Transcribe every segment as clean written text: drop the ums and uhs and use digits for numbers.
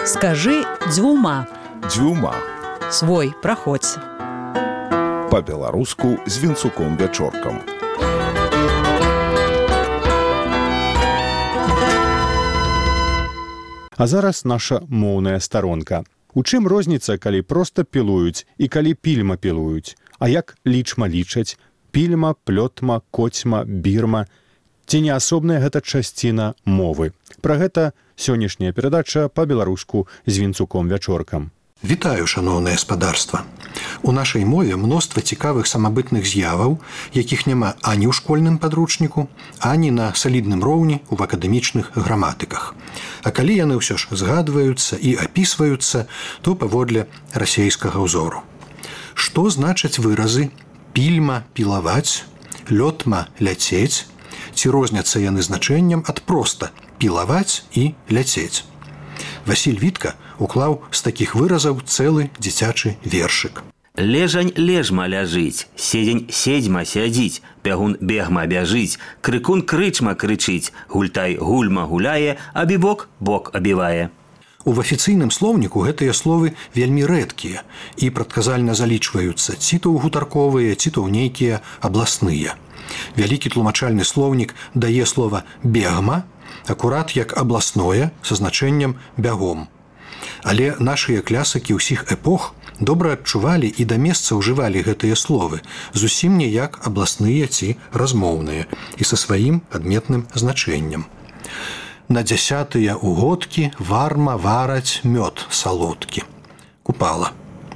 Скажи дзвюма. Дзвюма. Свой, праходзь. Па-беларуску з Вінцуком-Вячоркам. А зараз наша моўная старонка. У чым розніца, калі проста пілуюць і калі пільма пілуюць? А як лічма лічаць? Пільма, плётма, коцьма, бірма. Ці не асобная гэта часціна мовы? Пра гэта сённяшняя перадача па-беларуску з Вінцуком-Вячоркам. Вітаю, шаноўнае гаспадарства. У нашай мове мноства цікавых самабытных з'яваў, якіх няма ані ў школьным падручніку, ані на салідным роўні ў акадэмічных граматыках. А калі яны ўсё ж згадваюцца і апісваюцца, то паводле расейскага ўзору. Што значаць выразы пільма пілаваць, лётма ляцець, ці розняцца яны значэннем ад проста пілаваць і ляцець? Васіль Вітка уклаў з такіх выразаў цэлы дзіцячы вершык. Лежань лежма ляжыць, седзень седзьма сядзіць, бягун бегма бяжыць, крыкун крычма крычыць, гультай гульма гуляе, а бібок бок абівае. У афіцыйным слоўніку гэтыя словы вельмі рэдкія і прадказальна залічваюцца ці то ў гутарковыя, ці то ў нейкія абласныя. Вялікі тлумачальны слоўнік дае слова «бегма» акурат як абласное са значэннем «бягом». Але нашыя клясыкі ўсіх эпох добра адчувалі і да месца ўжывалі гэтыя словы, зусім не як абласныя ці размоўныя і са сваім адметным значэннем. На 10-тыя угодкі варма вараць мёд салодкі. Купала.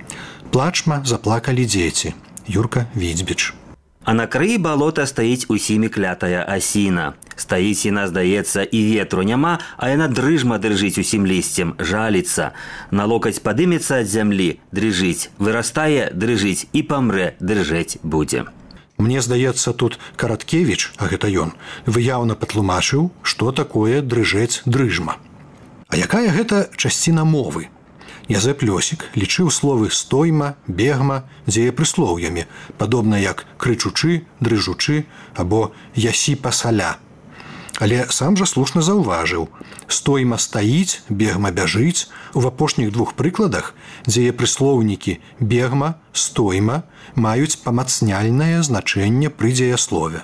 Плачма заплакалі дзеці. Юрка Відзьбіч. А на краі балота стаіць усімі клятая асіна. Стаіць яна, здаецца, і ветру няма, а яна дрыжма дрыжыць усім лісцем, жаліцца. На локаць падымецца ад зямлі, дрыжыць, вырастае, дрыжыць і памрэ, дрыжэць будзе. Мне здаецца, тут Караткевіч, а гэта ён, выяўна патлумачыў, што такое дрыжэць дрыжма. А якая гэта часціна мовы? Язэп Лёсік лічыў словы стойма, бегма дзеепрыслоўямі, падобна як крычучы, дрыжучы або ясі пасаля. Але сам жа слушна заўважыў: стойма стаіць, бегма бяжыць. У апошніх двух прыкладах дзеепрыслоўнікі бегма, стойма маюць памацняльнае значэнне пры дзеяслове.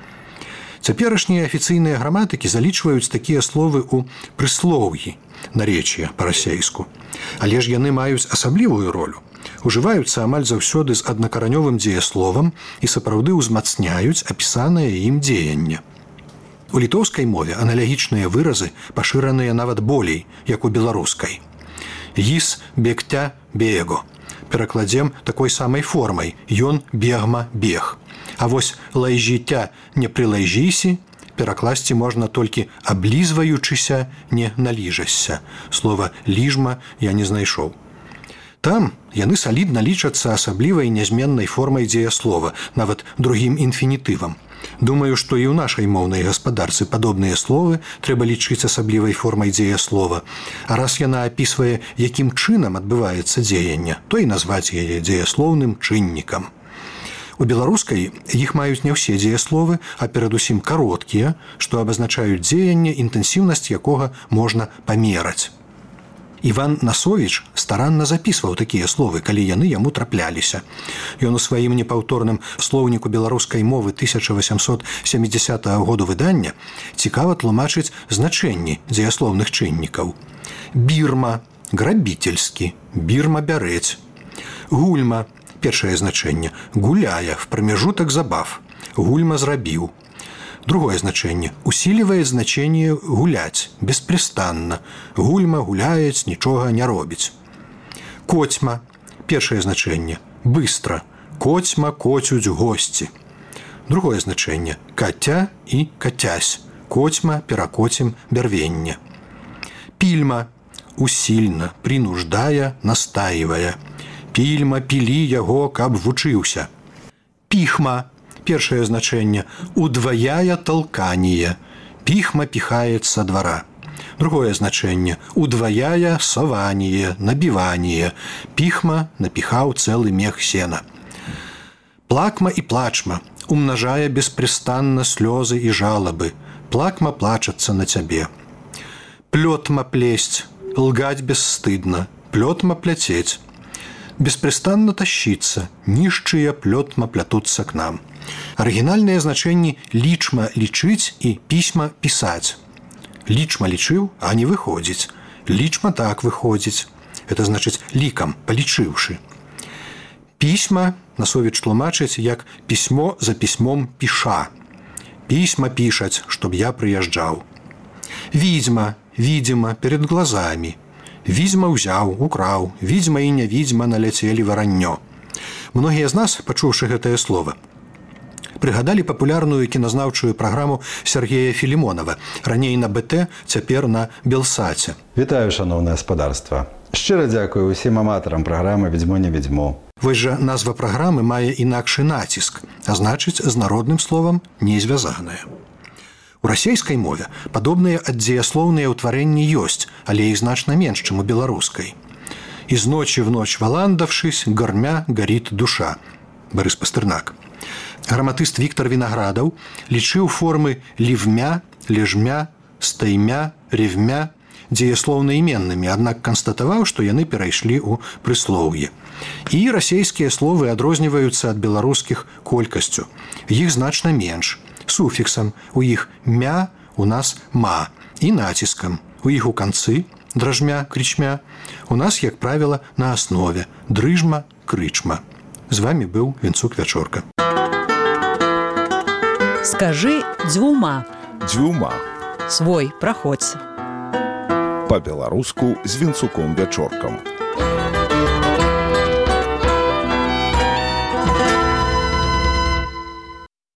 Цяперашнія афіцыйныя граматыкі залічваюць такія словы ў прыслоўі, наречія па-расейску. Але ж яны маюць асаблівую ролю. Ужываюцца амаль заўсёды з аднакаранёвым дзеясловам і сапраўды ўзмацняюць апісанае ім дзеянне. У літоўскай мове аналагічныя выразы пашыраныя нават болей, як у беларускай. Гіс бегтя бего. Перакладзем такой самай формай. Ён бегма бег. А вось лайжіця не прылайжісі перакласці можна толькі аблізваючыся, не наліжашся. Слова «ліжма» я не знайшоў. Там яны салідна лічацца асаблівай нязменнай формай дзеяслова, нават другім інфінітывам. Думаю, што і ў нашай моўнай гаспадарцы падобныя словы трэба лічыць асаблівай формай дзеяслова. А раз яна апісвае, якім чынам адбываецца дзеянне, то і назваць яе дзеяслоўным чыннікам. У беларускай іх маюць не ўсе дзеясловы, а перадусім кароткія, што абазначаюць дзеянне, інтэнсіўнасць якога можна памераць. Іван Насовіч старанна запісваў такія словы, калі яны яму трапляліся. Ён у сваім непаўторным слоўніку беларускай мовы 1870 году выдання цікава тлумачыць значэнні дзеяслоўных чыннікаў. Бірма – грабительскі, бірма – бярэць. Гульма – першае значэнне – гуляе, в прамежутак забав, гульма зрабіў. Другое значэнне – усиливает значение гуляць, беспрестанна, гульма гуляец, нічога не робіць. Коцьма – першае значэнне – быстро, коцьма коцюць госці. Другое значэнне – каця і кацясь, коцьма перакоцім бярвенне. Пільма – усильна, принуждая, настаивая. Пільма пілі яго, каб вучыўся. Піхма – першае значэнне – удваяе толканне. Піхма піхаецца са двара. Другое значэнне – удваяе саванне, набіванне. Піхма напіхаў цэлы мех сена. Плакма і плачма – умнажае беспрестанна слёзы і жалабы. Плакма плачацца на цябе. Плётма плесць лгать бесстыдно, плетма плететь, беспрестанно тащиться, нищие плетма плятутся к нам. Арыгінальныя значэнні лічма лічыць і пісьма пісаць. Лічма лічыў, а не выходзіць. Лічма так выходзіць. Это значыць лікам, палічыўшы. Пісьма Насовіч тлумачыць, як пісьмо за пісьмом піша. Пісьма пішаць, чтоб я прыязджаў. Відзьма, видимо, перед глазами. Відзьма ўзяў, украў, відзьма і нявідзьма наляцелі вараннё. Многія з нас, пачуўшы гэтае слово, прыгадалі папулярную кіназнаўчую праграму Сергея Філімонава, раней на БТ, цяпер на Белсаце. Вітаю, шановне господарство. Щиро дякую усім аматарам праграмы «Відьмо не відьмо». Вось жа назва праграмы мае інакшы націск, а значыць, з народным словам не звязаная. У расейскай мове падобныя аддзеяслоўныя ўтварэнні ёсць, але іх значна менш, чым у беларускай. «Из ночи в ночь валандавшись, гормя горит душа» Барыс Пастырнак. Граматыст Віктор Вінаградаў лічыў формы лівмя, лежмя, стаймя, ревмя дзеяслоўна-іменнымі, аднак канстатаваў, што яны перайшлі ў прыслоўе. І расейскія словы адрозніваюцца ад беларускіх колькасцю. Іх значна менш. Суфіксам у іх мя, у нас ма. І націскам. У іх у канцы дражмя, крычмя. У нас, як правіла, на аснове дрыжма, крычма. З вами быў Вінцук Вячорка. Скажи дзвюма. Дзвюма. Свой праходзь. Па-беларуску з Вінцуком Вячоркам.